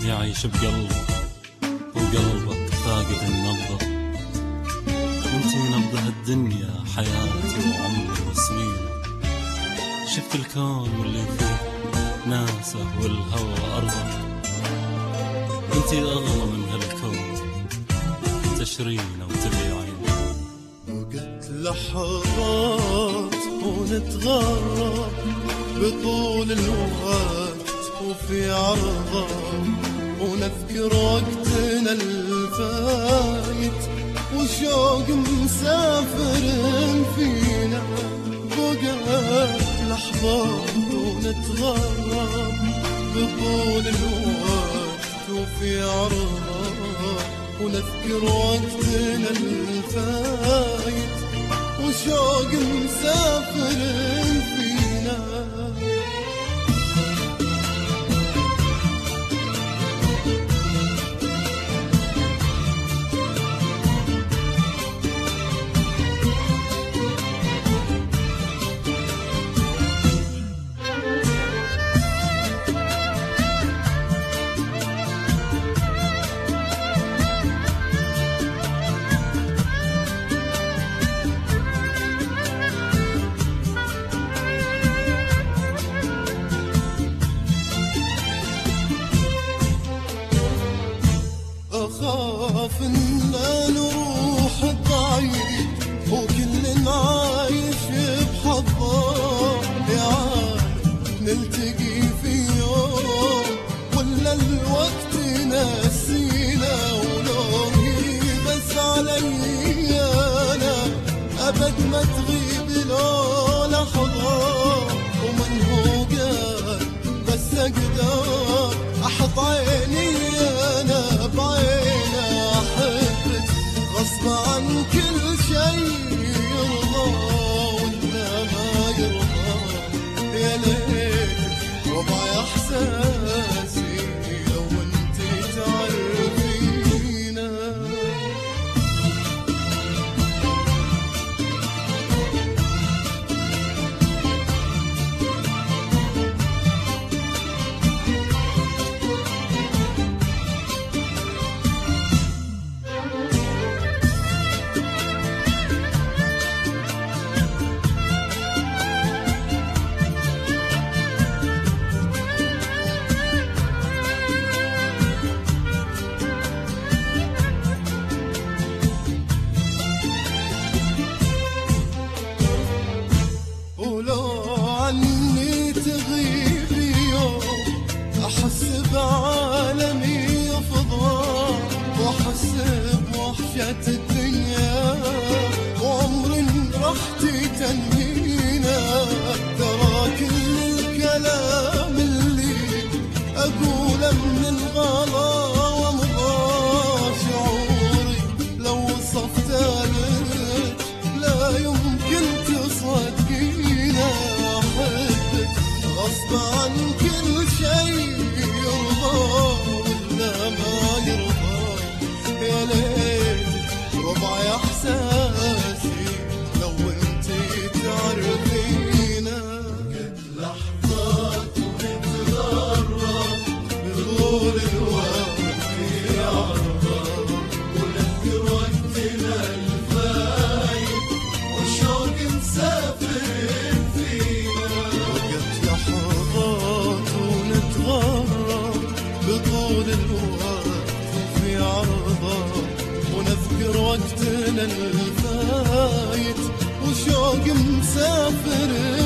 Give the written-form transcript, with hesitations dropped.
يعيش بقلبك وقلبك فاقد النبضة. انتي نبضة الدنيا، حياتي وعمري وسنين. شفت الكون واللي فيه، ناسه والهوى أرضه. انتي أغلى من هالكون، تشرينا وتبيعين. وقت لحظات ونتغرب بطول الوقت وفي عرضه، ونذكر وقتنا الفايت وشوق مسافر فينا. وقت لحظات ونتغرب بطول الوقت وفي عرضه، ونذكر وقتنا الفايت وشوق مسافر فينا. أخاف إن نروح بعيد وكل عايش بحظه، يا نلتقي في يوم ولا الوقت نسينا. ولو بس علي أنا أبد ما تغيب لو لحظة، ومن هو قال بس أقدر أحط عيني أنا بعينه. أحبك غصب عن كل شيء يرضى ولا ما يرضى. يا ليت وضعي إحساسي لو أنت تعرفينه. عني تغيبي يوم أحس بعالمي يفضى، وأحس بوحشة الدنيا وعمر رحتي تنهينا. ترى كل الكلام اللي أقوله من الغلا ومضى، شعوري لو وصفته لك لا يمكن تصدقينا. أحبك غصب عن كل شيء يرضى ولا ما يرضى. يا ليت وضعي إحساسي لو أنت تعرفينا. قد لحظات ونتغرب بطول الوقت في عرضه، ونذكر وقتنا الفايت وشوق مسافر فينا. وقت لحظات ونتغرب بطول الوقت وفي عرضه، ونذكر وقتنا الفايت وشوق مسافر